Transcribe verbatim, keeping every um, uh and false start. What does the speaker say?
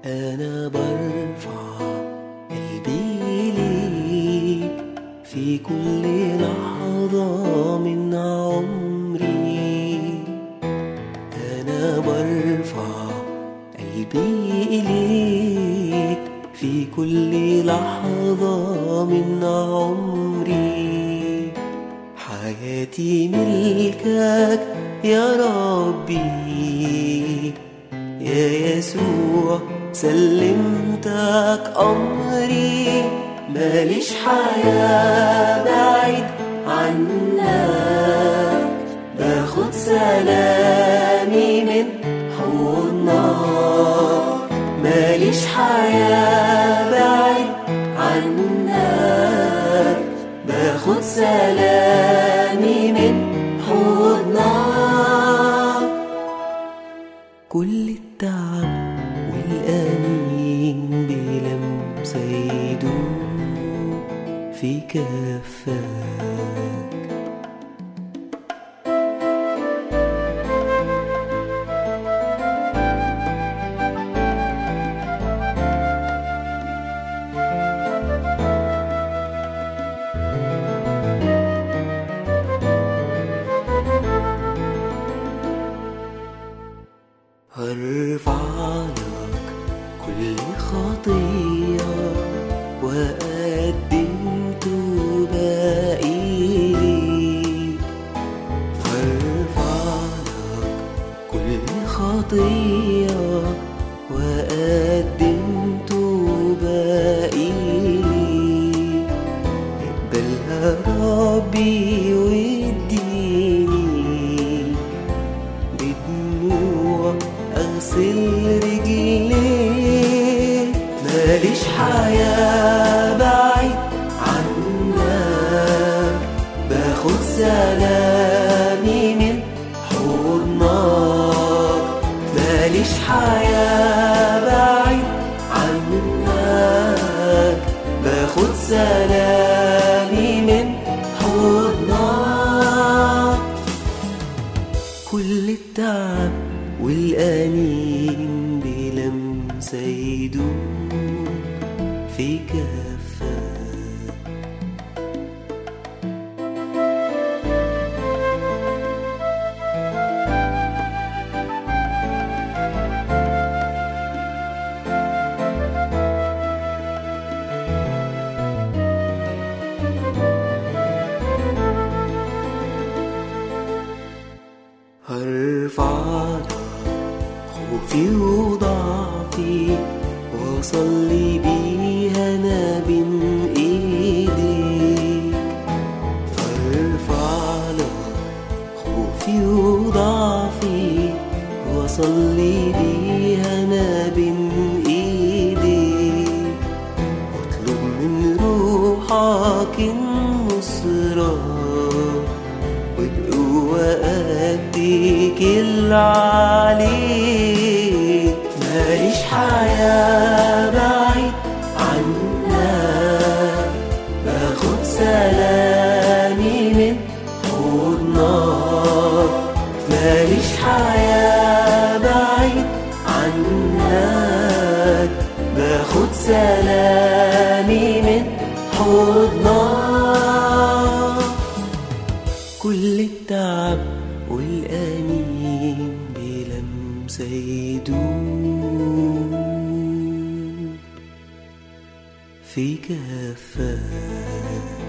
أنا برفع قلبي ليك في كل لحظة من عمري. أنا برفع قلبي ليك في كل لحظة من عمري. حياتي ملكك يا ربي، يا يسوع سلمتك أمري. ماليش حياة بعيد عنك، باخد سلامي من حضنك. ماليش حياة بعيد عنك، باخد سلامي من حضنك. كل التعب والأنين بلمسة يدوب في كفاك. هرفع لك كل خطية وأقدم توبة إليك. هرفع لك كل خطية وأقدم توبة إليك. اقبلها ربي واديني بدموع أغسل رجليك. ماليش حياة بعيد عنك، باخد سلامي من حضنك. ماليش حياة بعيد عنك، باخد سلامي من حضنك. كل التعب والأنين بلمسة يدوب في كفاك. هرفع لك خوفي وضعفي وصلي بيها أنا بين إيديك. هرفع لك خوفي وضعفي وصلي بيها أنا بين إيديك. واطلب من روحك النصرة وبقوة أديك العليك. ماليش حياة بعيد عنك، باخد سلامي من حضنك. ماليش حياة بعيد عنك، باخد سلامي من حضنك. كل التعب والأنين بلمسة يدوب في كفاك.